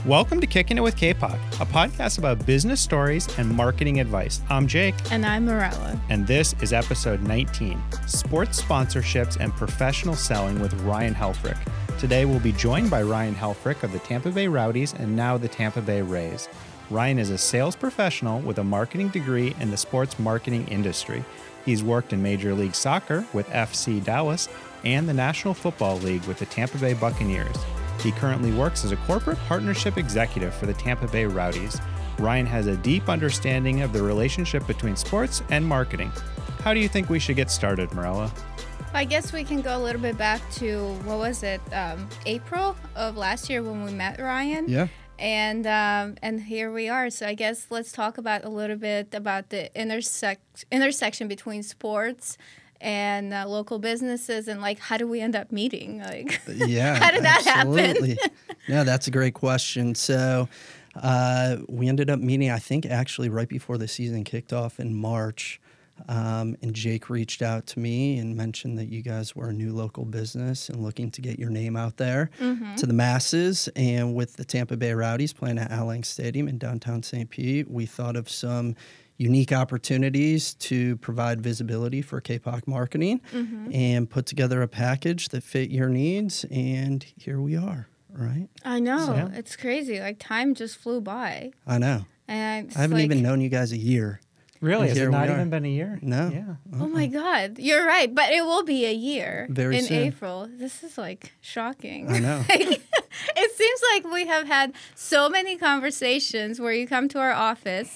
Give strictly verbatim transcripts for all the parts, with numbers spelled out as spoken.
Welcome to Kicking It with K-Pop, a podcast about business stories and marketing advice. I'm Jake. And I'm Morella. And this is episode nineteen, Sports Sponsorships and Professional Selling with Ryan Helfrich. Today we'll be joined by Ryan Helfrich of the Tampa Bay Rowdies and now the Tampa Bay Rays. Ryan is a sales professional with a marketing degree in the sports marketing industry. He's worked in Major League Soccer with F C Dallas and the National Football League with the Tampa Bay Buccaneers. He currently works as a corporate partnership executive for the Tampa Bay Rowdies. Ryan has a deep understanding of the relationship between sports and marketing. How do you think we should get started, Morella? I guess we can go a little bit back to, what was it, um, April of last year when we met Ryan? Yeah. And um, and here we are. So I guess let's talk about a little bit about the intersect intersection between sports and uh, local businesses, and like, how do we end up meeting? Like, yeah, how did that absolutely. happen? Yeah, that's a great question. So uh, we ended up meeting, I think, actually right before the season kicked off in March. Um, and Jake reached out to me and mentioned that you guys were a new local business and looking to get your name out there mm-hmm. to the masses. And with the Tampa Bay Rowdies playing at Al Lang Stadium in downtown Saint Pete, we thought of some unique opportunities to provide visibility for K P O C marketing mm-hmm. and put together a package that fit your needs. And here we are, right? I know. So, yeah. It's crazy. Like, time just flew by. I know. And I haven't like, even known you guys a year. Really? Has it not even are. been a year? No. Yeah. Uh-uh. Oh my God, you're right. But it will be a year Very in soon. April. This is like shocking. I know. Like, it seems like we have had so many conversations where you come to our office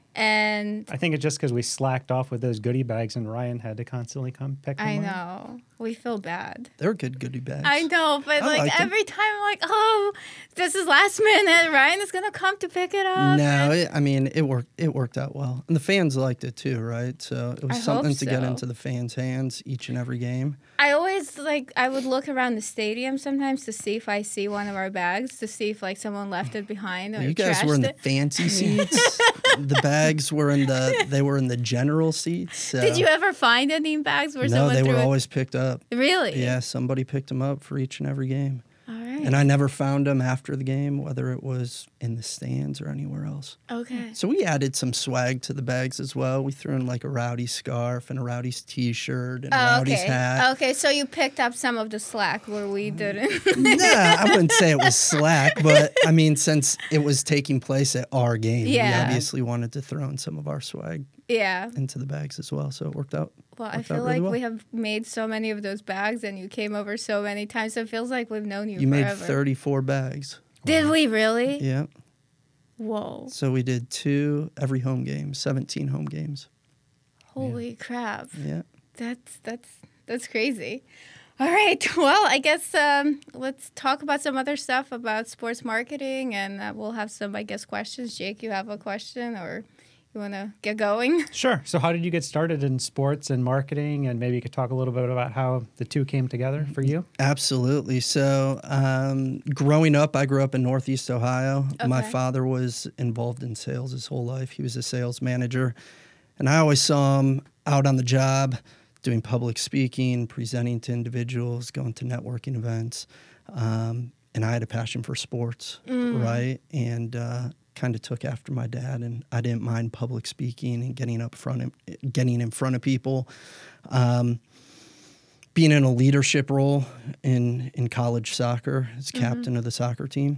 and I think it's just because we slacked off with those goodie bags and Ryan had to constantly come pick them I up. know. We feel bad. They're good goodie bags. I know, but I like like them. every time I'm like, oh, this is last minute. Ryan is gonna come to pick it up. No, it, I mean it worked. It worked out well, and the fans liked it too, right? So it was I something hope to get so. into the fans' hands each and every game. I always like I would look around the stadium sometimes to see if I see one of our bags to see if like someone left it behind or You guys trashed were in it. the fancy seats. The bags were in the. They were in the general seats. So. Did you ever find any bags where No, someone they threw were it? always picked up. Really? Yeah, somebody picked them up for each and every game. All right. And I never found them after the game, whether it was in the stands or anywhere else. Okay. So we added some swag to the bags as well. We threw in like a Rowdy scarf and a Rowdy's T-shirt and a Oh, Rowdy's okay. hat. Okay, so you picked up some of the slack where we didn't. Nah, I wouldn't say it was slack, but I mean, since it was taking place at our game, Yeah. we obviously wanted to throw in some of our swag Yeah. into the bags as well. So it worked out. Well, I worked feel out really like well. we have made so many of those bags and you came over so many times. So it feels like we've known you, You made forever. thirty-four bags. Did we really? Yeah. Whoa. So we did two every home game, seventeen home games. Holy crap. Yeah. That's that's that's crazy. All right. Well, I guess um, let's talk about some other stuff about sports marketing, and uh, we'll have some, I guess, questions. Jake, you have a question, or you want to get going? Sure. So how did you get started in sports and marketing? And maybe you could talk a little bit about how the two came together for you. Absolutely. So, um, growing up, I grew up in Northeast Ohio. My Okay. father was involved in sales his whole life. He was a sales manager. And I always saw him out on the job doing public speaking, presenting to individuals, going to networking events. Um, and I had a passion for sports, Mm. right? And uh, kind of took after my dad. And I didn't mind public speaking and getting up front, and getting in front of people. Um, being in a leadership role in, in college soccer as captain Mm-hmm. of the soccer team.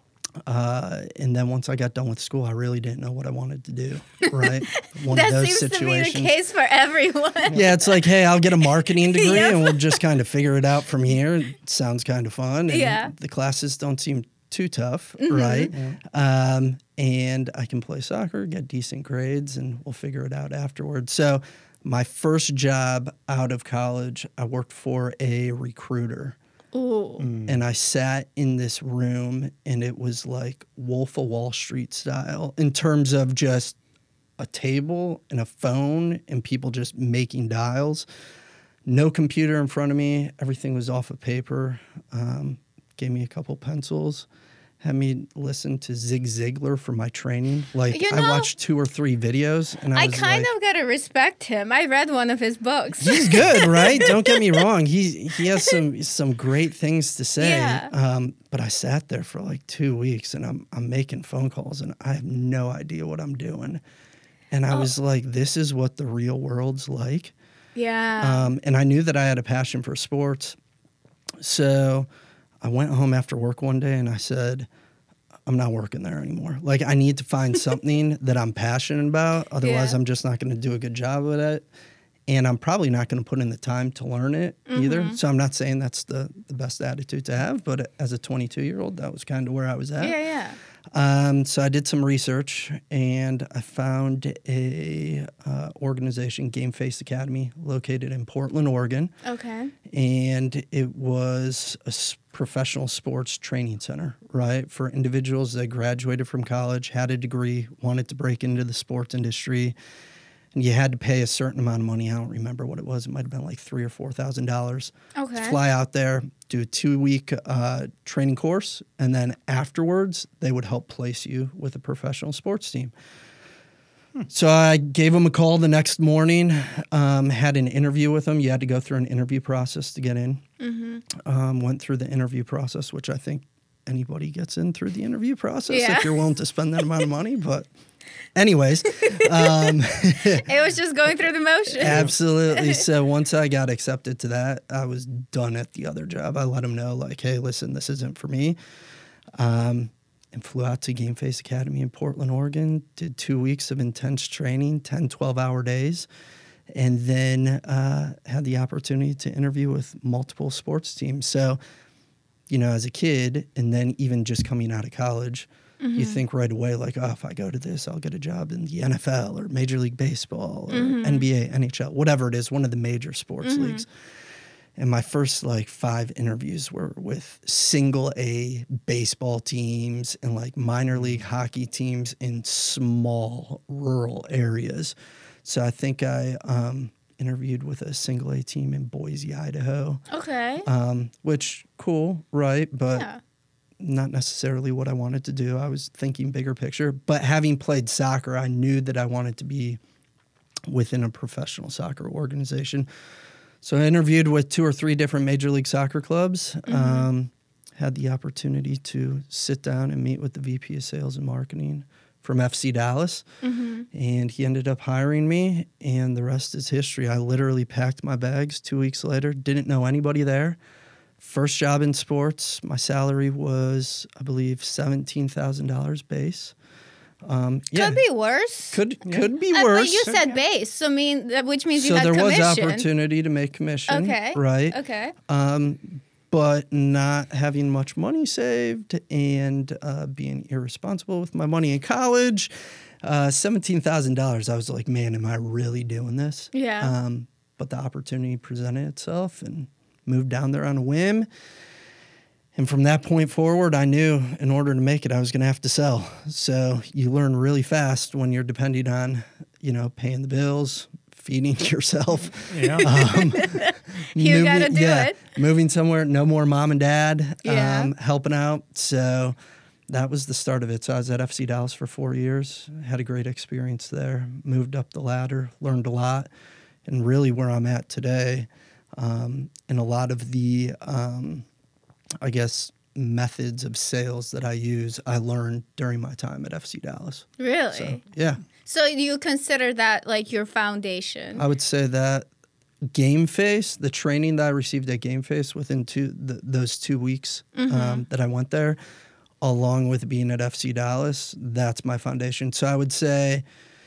Uh, and then once I got done with school, I really didn't know what I wanted to do, right? One that of those seems situations. to be the case for everyone. Yeah, it's like, hey, I'll get a marketing degree Yep. and we'll just kind of figure it out from here. It sounds kind of fun. And Yeah. the classes don't seem too tough, Mm-hmm. right? Um, and I can play soccer, get decent grades, and we'll figure it out afterwards. So my first job out of college, I worked for a recruiter. Ooh. And I sat in this room, and it was like Wolf of Wall Street style in terms of just a table and a phone and people just making dials. No computer in front of me. Everything was off of paper. Um, gave me a couple pencils. had me listen to Zig Ziglar for my training. Like, You I know, watched two or three videos, and I, I was kind like, of gotta respect him. I read one of his books. he's good, right? Don't get me wrong. He he has some some great things to say. Yeah. Um, but I sat there for like two weeks, and I'm I'm making phone calls, and I have no idea what I'm doing. And I Oh. was like, this is what the real world's like. Yeah. Um, and I knew that I had a passion for sports. So I went home after work one day and I said, I'm not working there anymore. Like, I need to find something that I'm passionate about. Otherwise, Yeah. I'm just not going to do a good job with it. And I'm probably not going to put in the time to learn it either. So I'm not saying that's the, the best attitude to have. But as a twenty-two-year-old, that was kind of where I was at. yeah, yeah. Um, so I did some research and I found a uh, organization, Game Face Academy, located in Portland, Oregon. Okay. And it was a s- professional sports training center, right? For individuals that graduated from college, had a degree, wanted to break into the sports industry. And you had to pay a certain amount of money. I don't remember what it was. It might have been like three or four thousand dollars. Okay. Fly out there, do a two-week uh, training course, and then afterwards, they would help place you with a professional sports team. Hmm. So I gave them a call the next morning, um, had an interview with them. You had to go through an interview process to get in. Mm-hmm. Um, went through the interview process, which I think anybody gets in through the interview process Yeah. if you're willing to spend that amount of money. But anyways, um, It was just going through the motions. absolutely. So once I got accepted to that, I was done at the other job. I let them know, like, hey, listen, this isn't for me. Um, and flew out to Game Face Academy in Portland, Oregon, did two weeks of intense training, ten, twelve-hour days, and then uh, had the opportunity to interview with multiple sports teams. So, you know, as a kid, and then even just coming out of college, Mm-hmm. you think right away, like, oh, if I go to this, I'll get a job in the N F L or Major League Baseball or Mm-hmm. N B A, N H L, whatever it is, one of the major sports Mm-hmm. leagues. And my first like five interviews were with single A baseball teams and like minor league hockey teams in small rural areas. So I think I um, interviewed with a single A team in Boise, Idaho, Okay. um, which cool, right? But yeah. not necessarily what I wanted to do. I was thinking bigger picture. But having played soccer, I knew that I wanted to be within a professional soccer organization. So I interviewed with two or three different Major League Soccer clubs, Mm-hmm. um, had the opportunity to sit down and meet with the V P of Sales and Marketing from F C Dallas, Mm-hmm. and he ended up hiring me, and the rest is history. I literally packed my bags two weeks later, didn't know anybody there. First job in sports, my salary was, I believe, seventeen thousand dollars base. Um, yeah, Could be worse. could Yeah. could be Uh, worse. but you said base, so mean that which means so you had there commission. was opportunity to make commission, Okay. right? Okay. Um, but not having much money saved and uh, being irresponsible with my money in college, uh, seventeen thousand dollars. I was like, man, am I really doing this? Yeah. Um, but the opportunity presented itself and moved down there on a whim. And from that point forward, I knew in order to make it, I was going to have to sell. So you learn really fast when you're depending on, you know, paying the bills, feeding yourself. Yeah. Um, You gotta do it. Moving somewhere, no more mom and dad, Yeah. um, helping out. So that was the start of it. So I was at F C Dallas for four years, had a great experience there, moved up the ladder, learned a lot, and really where I'm at today. Um, and a lot of the, um, I guess, methods of sales that I use, I learned during my time at F C Dallas. Really? So, So, yeah, you consider that like your foundation? I would say that Game Face, the training that I received at Game Face within two the, those two weeks um, that I went there, along with being at F C Dallas, that's my foundation. So I would say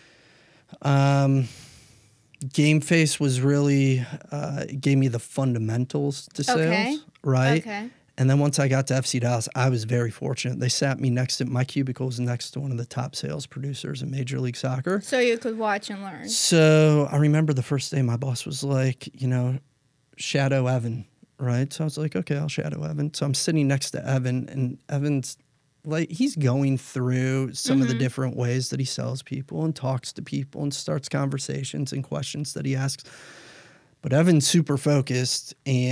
um, Game Face was really, uh, it gave me the fundamentals to sales, Okay. right? Okay. And then once I got to F C Dallas, I was very fortunate. They sat me next to, my cubicle was next to one of the top sales producers in Major League Soccer. So you could watch and learn. So I remember the first day my boss was like, you know, shadow Evan, right? So I was like, okay, I'll shadow Evan. So I'm sitting next to Evan, and Evan's like, he's going through some of the different ways that he sells people and talks to people and starts conversations and questions that he asks. But Evan's super focused, and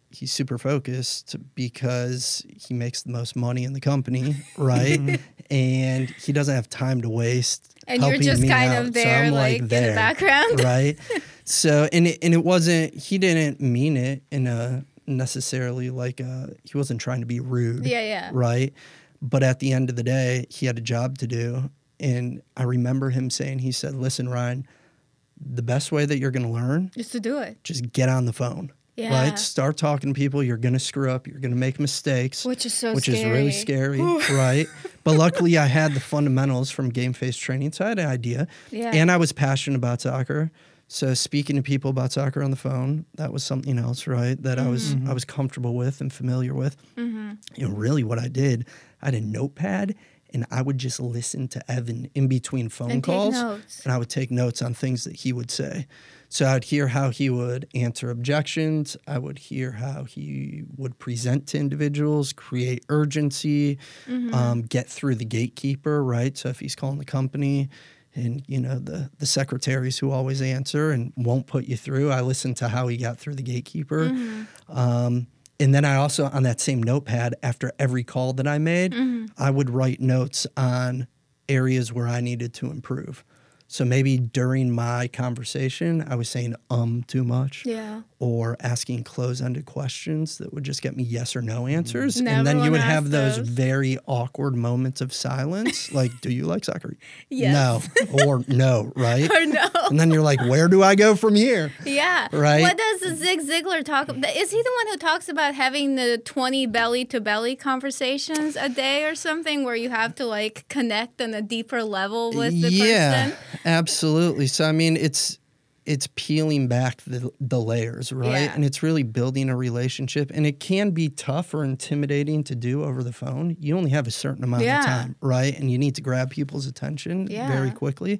he's super focused because he makes the most money in the company, right? And he doesn't have time to waste. And you're helping just me kind out. of there, so I'm like, like there, in the background. right? So, and it, and it wasn't, he didn't mean it in a necessarily like a, he wasn't trying to be rude. Yeah, yeah. Right? But at the end of the day, he had a job to do. And I remember him saying, he said, listen, Ryan, the best way that you're going to learn Just to do it. just get on the phone. Yeah. Right? Start talking to people. You're going to screw up. You're going to make mistakes. Which is so which scary. is really scary. Right? But luckily, I had the fundamentals from game face training. So I had an idea. Yeah. And I was passionate about soccer. So speaking to people about soccer on the phone, that was something else, right? That Mm-hmm. I was I was comfortable with and familiar with. Mm-hmm. You know, really what I did, I had a notepad and I would just listen to Evan in between phone And take calls. notes. And I would take notes on things that he would say. So I'd hear how he would answer objections. I would hear how he would present to individuals, create urgency, Mm-hmm. um, get through the gatekeeper, right? So if he's calling the company and, you know, the, the secretaries who always answer and won't put you through, I listened to how he got through the gatekeeper. Mm-hmm. Um, and then I also, on that same notepad, after every call that I made, Mm-hmm. I would write notes on areas where I needed to improve. So maybe during my conversation, I was saying um too much. Yeah. Or asking close-ended questions that would just get me yes or no answers. And And then you everyone would have asks those those. very awkward moments of silence. Like, do you like soccer? Yes. No. Or no, right? Or no. And then you're like, where do I go from here? Yeah. Right? What does Zig Ziglar talk about? Is he the one who talks about having the twenty belly to belly conversations a day or something where you have to like connect on a deeper level with the yeah, person? absolutely. So, I mean, it's it's peeling back the, the layers, right? Yeah. And it's really building a relationship. And it can be tough or intimidating to do over the phone. You only have a certain amount Yeah. of time, right? And you need to grab people's attention Yeah. very quickly.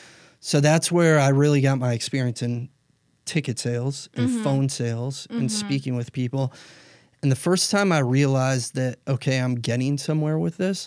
So that's where I really got my experience in ticket sales and Mm-hmm. phone sales and speaking with people. And the first time I realized that, okay, I'm getting somewhere with this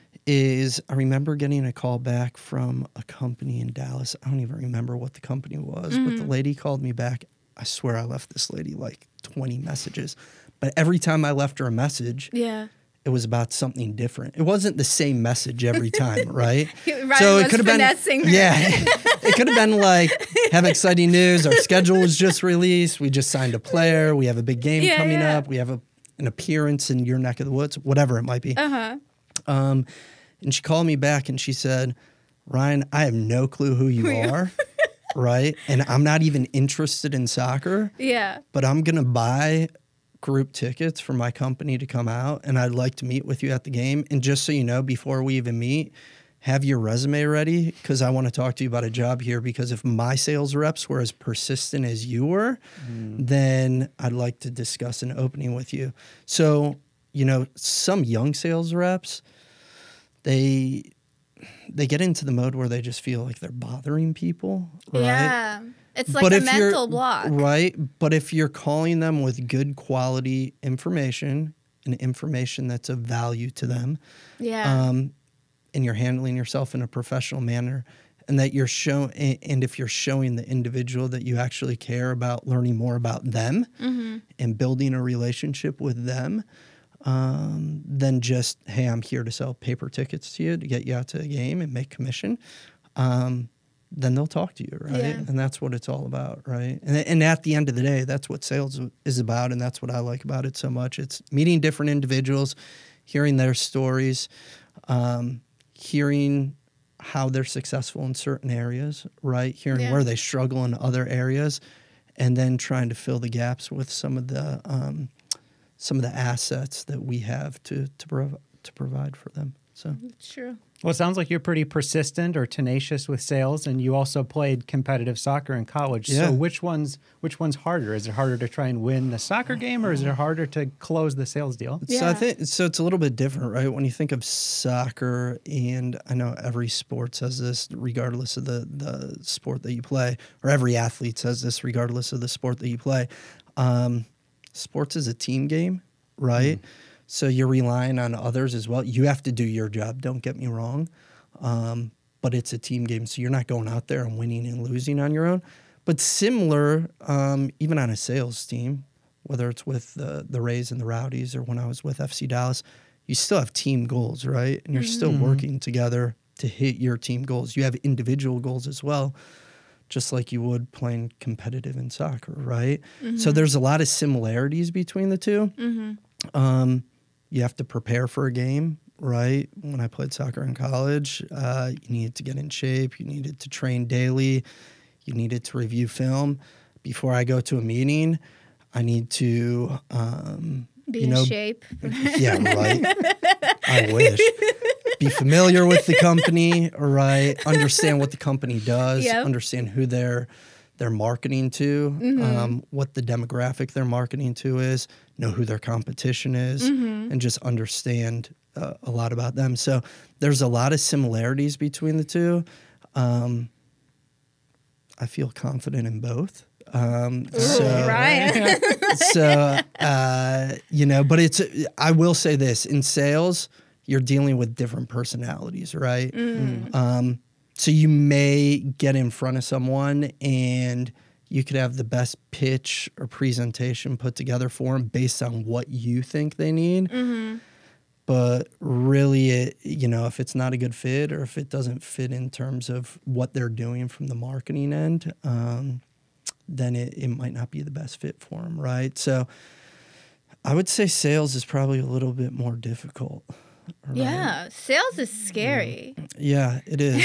is I remember getting a call back from a company in Dallas. I don't even remember what the company was, but Mm-hmm. the lady called me back. I swear I left this lady like twenty messages. But every time I left her a message, Yeah. it was about something different. It wasn't the same message every time, right? Ryan was could have been, finessing her. yeah, it could have been like, have exciting news. Our schedule was just released. We just signed a player. We have a big game Yeah, coming yeah. up. We have a, an appearance in your neck of the woods, whatever it might be. Uh-huh. Um, and she called me back and she said, Ryan, I have no clue who you are, right? And I'm not even interested in soccer, Yeah. but I'm going to buy group tickets for my company to come out and I'd like to meet with you at the game. And just so you know, before we even meet, have your resume ready because I want to talk to you about a job here because if my sales reps were as persistent as you were, mm. then I'd like to discuss an opening with you. So, you know, some young sales reps, they they get into the mode where they just feel like they're bothering people, right? Yeah. It's like But a if you're- mental block. Right. But if you're calling them with good quality information and information that's of value to them, Yeah. um, and you're handling yourself in a professional manner, and that you're showing, and if you're showing the individual that you actually care about learning more about them Mm-hmm. and building a relationship with them, um, than just, hey, I'm here to sell paper tickets to you to get you out to the game and make commission. Um, then they'll talk to you, right? Yeah. And that's what it's all about, right? And, and at the end of the day, that's what sales is about, and that's what I like about it so much. It's meeting different individuals, hearing their stories, um, hearing how they're successful in certain areas, right? Hearing Yeah. where they struggle in other areas, and then trying to fill the gaps with some of the um, some of the assets that we have to to, prov- to provide for them. So. It's true. Well, it sounds like you're pretty persistent or tenacious with sales, and you also played competitive soccer in college. Yeah. So which one's which one's harder? Is it harder to try and win the soccer game, or is it harder to close the sales deal? So Yeah. I think so. It's a little bit different, right? When you think of soccer, and I know every sport says this, regardless of the the sport that you play, or every athlete says this, regardless of the sport that you play. Um, sports is a team game, right? Mm. So you're relying on others as well. You have to do your job. Don't get me wrong, um, but it's a team game, so you're not going out there and winning and losing on your own. But similar, um, even on a sales team, whether it's with the, the Rays and the Rowdies or when I was with F C Dallas, you still have team goals, right? And you're mm-hmm. still working together to hit your team goals. You have individual goals as well, just like you would playing competitive in soccer, right? Mm-hmm. So there's a lot of similarities between the two. Mm-hmm. Um, you have to prepare for a game, right? When I played soccer in college, uh, you needed to get in shape. You needed to train daily. You needed to review film. Before I go to a meeting, I need to... Um, Be you know, in shape. Yeah, right. I wish. Be familiar with the company, right? Understand what the company does. Yep. Understand who they're they're marketing to, mm-hmm. um, what the demographic they're marketing to is. Know who their competition is, mm-hmm. and just understand uh, a lot about them. So there's a lot of similarities between the two. Um, I feel confident in both. Um, Ooh, so, Ryan. so, uh, you know, but it's, I will say this, in sales, you're dealing with different personalities, right? Mm. Um, so you may get in front of someone and you could have the best pitch or presentation put together for them based on what you think they need. Mm-hmm. But really, it, you know, if it's not a good fit or if it doesn't fit in terms of what they're doing from the marketing end, um, then it, it might not be the best fit for them, right? So I would say sales is probably a little bit more difficult. Right? Yeah, sales is scary. Yeah, it is.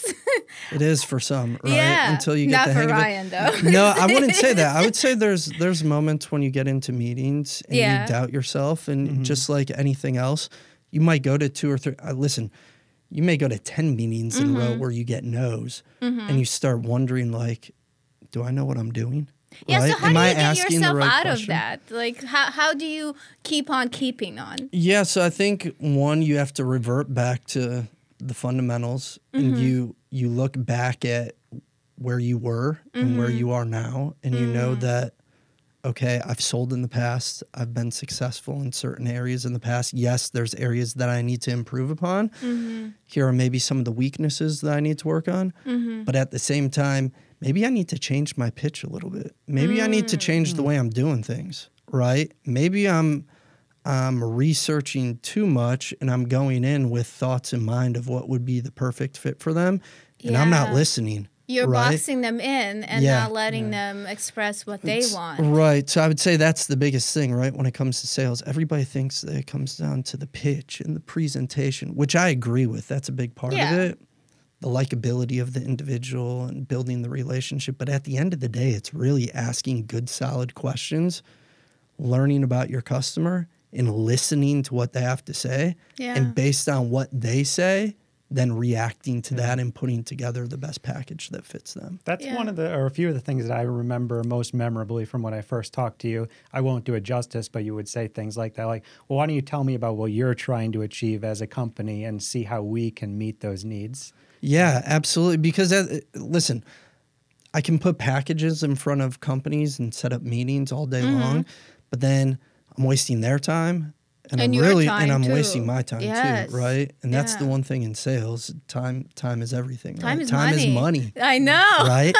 It is for some, right? Yeah, until you get not the hang for of it. Ryan, though. No, I wouldn't say that. I would say there's there's moments when you get into meetings and yeah. you doubt yourself, and Mm-hmm. just like anything else, you might go to two or three. Uh, listen, you may go to ten meetings mm-hmm. in a row where you get no's, mm-hmm. and you start wondering, like, do I know what I'm doing? Yeah, right? so how Am do you I get asking yourself the right out question? of that? Like, how how do you keep on keeping on? Yeah, so I think one, you have to revert back to the fundamentals, mm-hmm. and you you look back at where you were and mm-hmm. where you are now, and mm-hmm. you know that, okay, I've sold in the past, I've been successful in certain areas in the past. Yes, there's areas that I need to improve upon. Mm-hmm. Here are maybe some of the weaknesses that I need to work on, mm-hmm. but at the same time, maybe I need to change my pitch a little bit. Maybe mm. I need to change the way I'm doing things, right? Maybe I'm I'm researching too much and I'm going in with thoughts in mind of what would be the perfect fit for them, and yeah. I'm not listening. You're right? boxing them in and yeah. not letting yeah. them express what they it's, want. Right. So I would say that's the biggest thing, right? When it comes to sales, everybody thinks that it comes down to the pitch and the presentation, which I agree with. That's a big part yeah. of it. The likability of the individual and building the relationship. But at the end of the day, it's really asking good, solid questions, learning about your customer, and listening to what they have to say. Yeah. And based on what they say, then reacting to that and putting together the best package that fits them. That's yeah. one of the, or a few of the things that I remember most memorably from when I first talked to you. I won't do it justice, but you would say things like that, like, well, why don't you tell me about what you're trying to achieve as a company and see how we can meet those needs? Yeah, absolutely. Because, that, listen, I can put packages in front of companies and set up meetings all day mm-hmm. long, but then I'm wasting their time, and, and I'm really time and I'm too. wasting my time yes. too, right? And that's yeah. the one thing in sales: time, time is everything. Time right? is time money. is money. I know, right?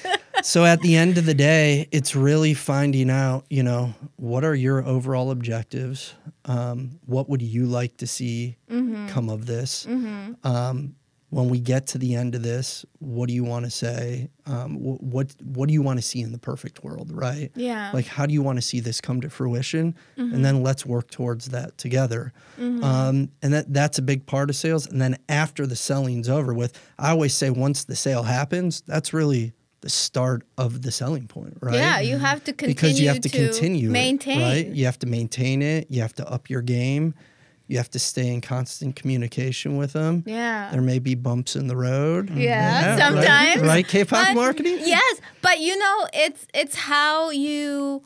So at the end of the day, it's really finding out, you know, what are your overall objectives? Um, what would you like to see mm-hmm. come of this? Mm-hmm. Um, when we get to the end of this, what do you want to say? Um, wh- what what do you want to see in the perfect world, right? Yeah. Like, how do you want to see this come to fruition? Mm-hmm. And then let's work towards that together. Mm-hmm. Um, and that that's a big part of sales. And then after the selling's over with, I always say once the sale happens, that's really the start of the selling point, right? Yeah, you have to continue because you have to, to continue maintain. it, right? You have to maintain it. You have to up your game. You have to stay in constant communication with them. Yeah. There may be bumps in the road. Yeah, yeah sometimes. Right, right K-pop but, marketing? Yes, but you know, it's it's how you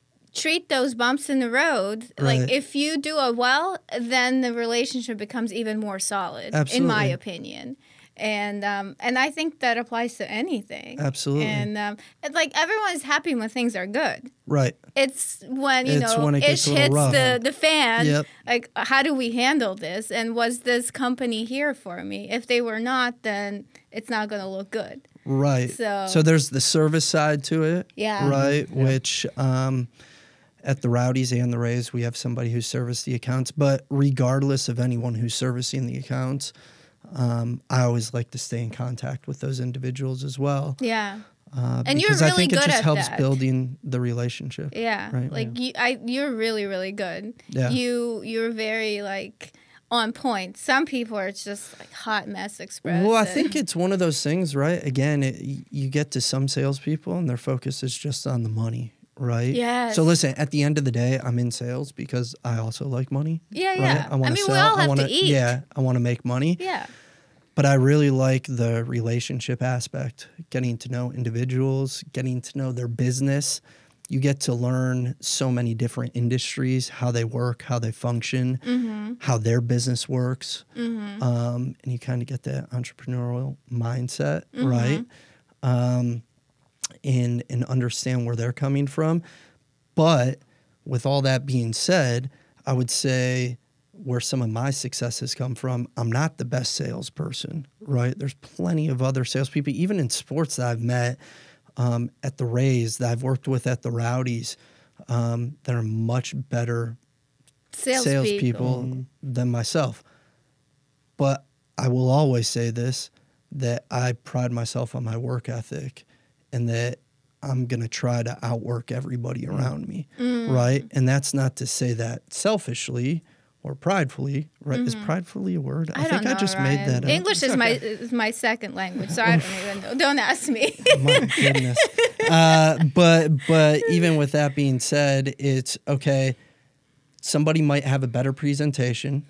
treat those bumps in the road. Right. Like, if you do it well, then the relationship becomes even more solid, Absolutely. in my opinion. And um, and I think that applies to anything. Absolutely. And um, it's like everyone's happy when things are good. Right. It's when, you It's know, when it gets ish a little hits rough. the, the fan. Yep. Like, how do we handle this? And was this company here for me? If they were not, then it's not going to look good. Right. So- so there's the service side to it. Yeah. Right. Yeah. Which, um, at the Rowdies and the Rays, we have somebody who serviced the accounts. But regardless of anyone who's servicing the accounts, um, I always like to stay in contact with those individuals as well. Yeah. Uh, And you're because really I think good it just at helps that. building the relationship. Yeah. Right, Like you I you're really, really good. Yeah. You you're very like on point. Some people are just like hot mess express. Well, I and- think it's one of those things, right? Again, it, you get to some salespeople and their focus is just on the money, right? Yes. So listen, at the end of the day, I'm in sales because I also like money. Yeah, right? yeah. I want I to mean, sell. we all I have wanna, to eat. Yeah, I want to make money. Yeah. But I really like the relationship aspect, getting to know individuals, getting to know their business. You get to learn so many different industries, how they work, how they function, Mm-hmm. how their business works. Mm-hmm. Um, and you kind of get that entrepreneurial mindset, Mm-hmm. right? Um, and, and understand where they're coming from. But with all that being said, I would say where some of my successes come from, I'm not the best salesperson, right? There's plenty of other salespeople, even in sports that I've met um, at the Rays, that I've worked with at the Rowdies, um, that are much better Salespeople. salespeople than myself. But I will always say this, that I pride myself on my work ethic and that I'm going to try to outwork everybody around me, Mm. right? And that's not to say that selfishly or pridefully, right? Is pridefully a word? I, think don't know, I just Ryan. made that up. English is my is my second language, so I don't even know. Don't ask me. My goodness. Uh, but but even with that being said, it's okay. Somebody might have a better presentation,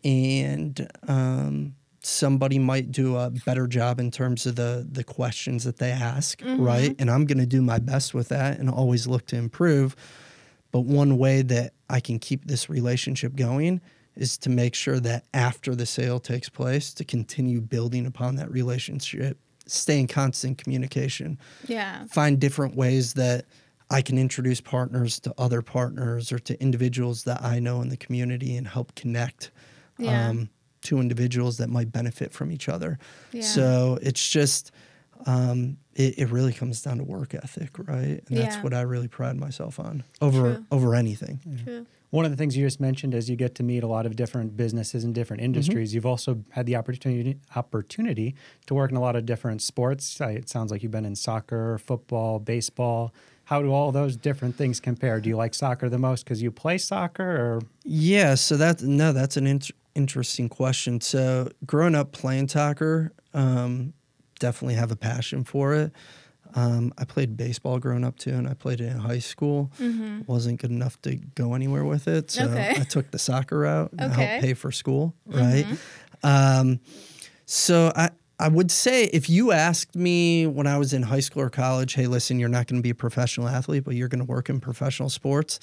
and um, somebody might do a better job in terms of the the questions that they ask, right? And I'm going to do my best with that, and always look to improve. But one way that I can keep this relationship going is to make sure that after the sale takes place, to continue building upon that relationship, stay in constant communication, Yeah. find different ways that I can introduce partners to other partners or to individuals that I know in the community and help connect Yeah. um, to individuals that might benefit from each other. Yeah. So it's just, um, it, it really comes down to work ethic, right? And that's Yeah. what I really pride myself on over True. over anything. True. One of the things you just mentioned is you get to meet a lot of different businesses and different industries. You've also had the opportunity opportunity to work in a lot of different sports. I- It sounds like you've been in soccer, football, baseball. How do all those different things compare? Do you like soccer the most because you play soccer, or Yeah, so that no, that's an int- interesting question. So growing up playing soccer, um, definitely have a passion for it. Um, I played baseball growing up too, and I played it in high school. Mm-hmm. Wasn't good enough to go anywhere with it, so Okay. I took the soccer route and Okay. helped pay for school. Right. Mm-hmm. Um, so I. I would say if you asked me when I was in high school or college, hey, listen, you're not going to be a professional athlete, but you're going to work in professional sports,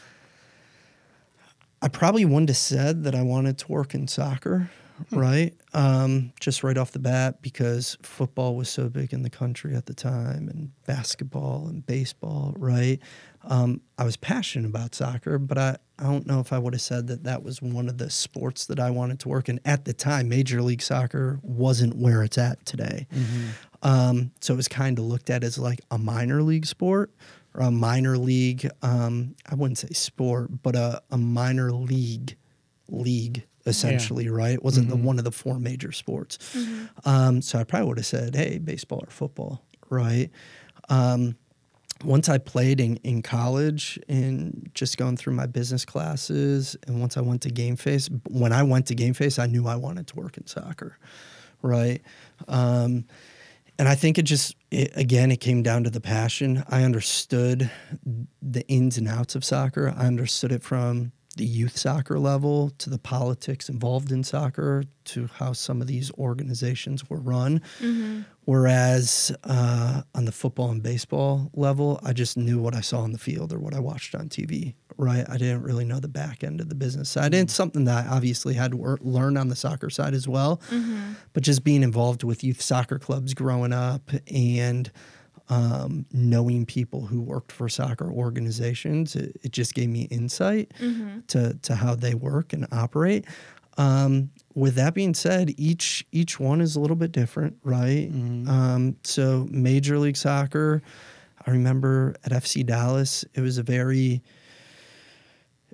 I probably wouldn't have said that I wanted to work in soccer, right? Um, just right off the bat, because football was so big in the country at the time, and basketball and baseball, right? Um, I was passionate about soccer, but I, I don't know if I would have said that that was one of the sports that I wanted to work in. At the time, Major League Soccer wasn't where it's at today. Um, so it was kind of looked at as like a minor league sport, or a minor league, um, I wouldn't say sport, but a, a minor league league, essentially, right? It wasn't the one of the four major sports. Um, so I probably would have said, hey, baseball or football, right? Um, once I played in, in college and just going through my business classes, and once I went to Game Face, when I went to Game Face, I knew I wanted to work in soccer, right? Um, and I think it just, it, again, it came down to the passion. I understood the ins and outs of soccer. I understood it from the youth soccer level to the politics involved in soccer to how some of these organizations were run. Mm-hmm. Whereas uh, on the football and baseball level, I just knew what I saw on the field or what I watched on T V, right? I didn't really know the back end of the business side. And it's something that I obviously had to wor- learn on the soccer side as well. Mm-hmm. But just being involved with youth soccer clubs growing up and um, knowing people who worked for soccer organizations, it, it just gave me insight Mm-hmm. to, to how they work and operate. Um, with that being said, each each one is a little bit different, right? Um, so Major League Soccer, I remember at F C Dallas, it was a very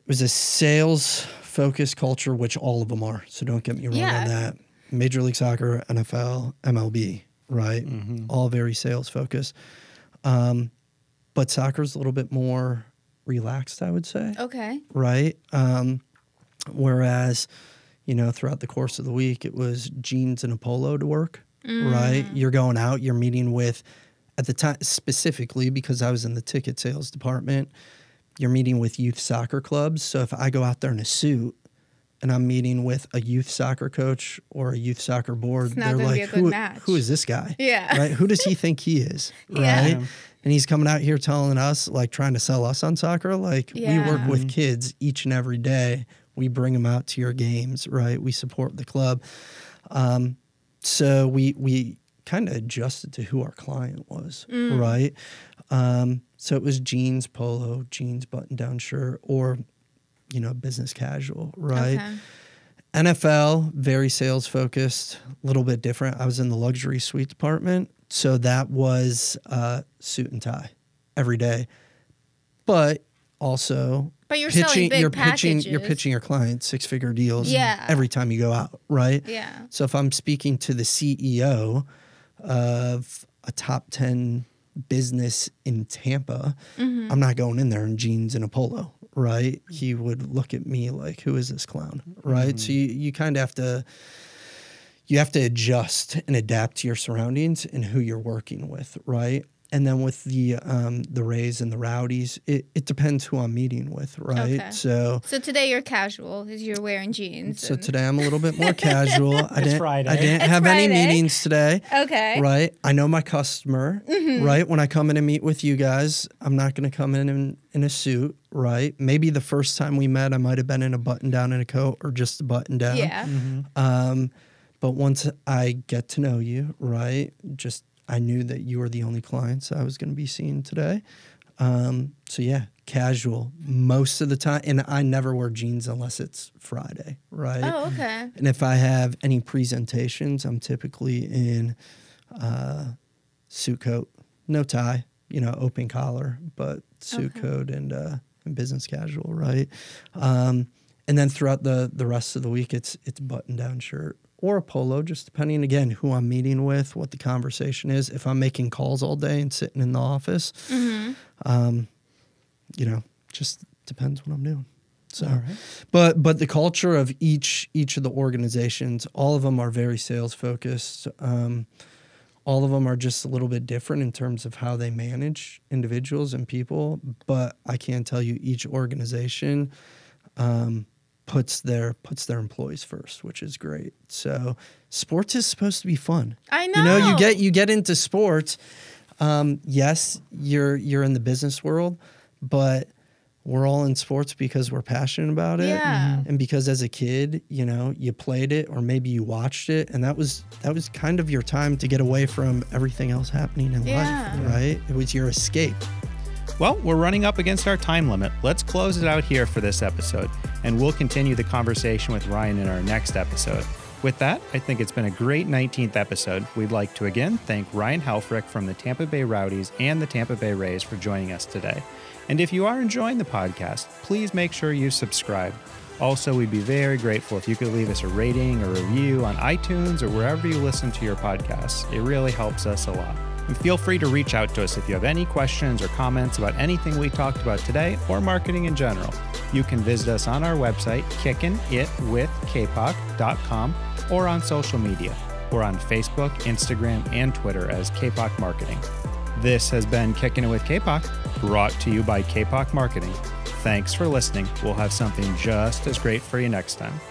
was a sales focused culture, which all of them are. So don't get me wrong Yeah. on that. Major League Soccer, N F L, M L B, right? Mm-hmm. All very sales focused. Um, but soccer's a little bit more relaxed, I would say. Okay. Right? Um, whereas, you know, throughout the course of the week, it was jeans and a polo to work, Mm. right? You're going out, you're meeting with, at the time, specifically because I was in the ticket sales department, you're meeting with youth soccer clubs. So if I go out there in a suit and I'm meeting with a youth soccer coach or a youth soccer board, It's not they're gonna be like, a good who, match." who is this guy? Yeah. Right? Who does he think he is? Yeah. Right? And he's coming out here telling us, like, trying to sell us on soccer. Like, we work Yeah. with kids each and every day. We bring them out to your games, right? We support the club. Um, so we we kind of adjusted to who our client was, Mm. right? Um, so it was jeans, polo, jeans, button-down shirt, or, you know, business casual, right? Okay. N F L, very sales focused, a little bit different. I was in the luxury suite department, so that was uh, suit and tie every day. But also, But you're selling pitching, big you're packages. pitching, you're pitching your clients six figure deals Yeah. every time you go out, right? Yeah. So if I'm speaking to the C E O of a top ten business in Tampa, Mm-hmm. I'm not going in there in jeans and a polo, right? He would look at me like, who is this clown, right? So you, you kind of have to, you have to adjust and adapt to your surroundings and who you're working with, right? And then with the um, the Rays and the Rowdies, it, it depends who I'm meeting with, right? Okay. So So today you're casual because you're wearing jeans. so and- today I'm a little bit more casual. I didn't Friday. I didn't It's have any Friday. meetings today. Okay. Right? I know my customer, Mm-hmm. right? When I come in and meet with you guys, I'm not going to come in, in in a suit, right? Maybe the first time we met, I might have been in a button down and a coat or just a button down. Yeah. Um, but once I get to know you, right? Just I knew that you were the only clients I was going to be seeing today. Um, so yeah, casual most of the time, and I never wear jeans unless it's Friday, right? Oh, okay. And if I have any presentations, I'm typically in uh, suit coat, no tie, you know, open collar, but suit Okay. coat and, uh, and business casual, right? Um, and then throughout the the rest of the week, it's it's button down shirt or a polo, just depending again who I'm meeting with, what the conversation is. If I'm making calls all day and sitting in the office, Mm-hmm. um, you know, just depends what I'm doing. So, All right. but but the culture of each each of the organizations, all of them are very sales focused. Um, all of them are just a little bit different in terms of how they manage individuals and people. But I can tell you, each organization um, puts their puts their employees first, which is great. So, sports is supposed to be fun. I know. You know, you get you get into sports. Um, yes, you're you're in the business world, but we're all in sports because we're passionate about it, Yeah. and because as a kid, you know, you played it or maybe you watched it, and that was that was kind of your time to get away from everything else happening in Yeah. life, right? It was your escape. Well, we're running up against our time limit. Let's close it out here for this episode, and we'll continue the conversation with Ryan in our next episode. With that, I think it's been a great nineteenth episode. We'd like to again thank Ryan Helfrich from the Tampa Bay Rowdies and the Tampa Bay Rays for joining us today. And if you are enjoying the podcast, please make sure you subscribe. Also, we'd be very grateful if you could leave us a rating or review on iTunes or wherever you listen to your podcasts. It really helps us a lot. And feel free to reach out to us if you have any questions or comments about anything we talked about today or marketing in general. You can visit us on our website, kickin it with k p o c dot com, or on social media. We're on Facebook, Instagram, and Twitter as K P O C Marketing. This has been Kickin' It with K P O C, brought to you by K P O C Marketing. Thanks for listening. We'll have something just as great for you next time.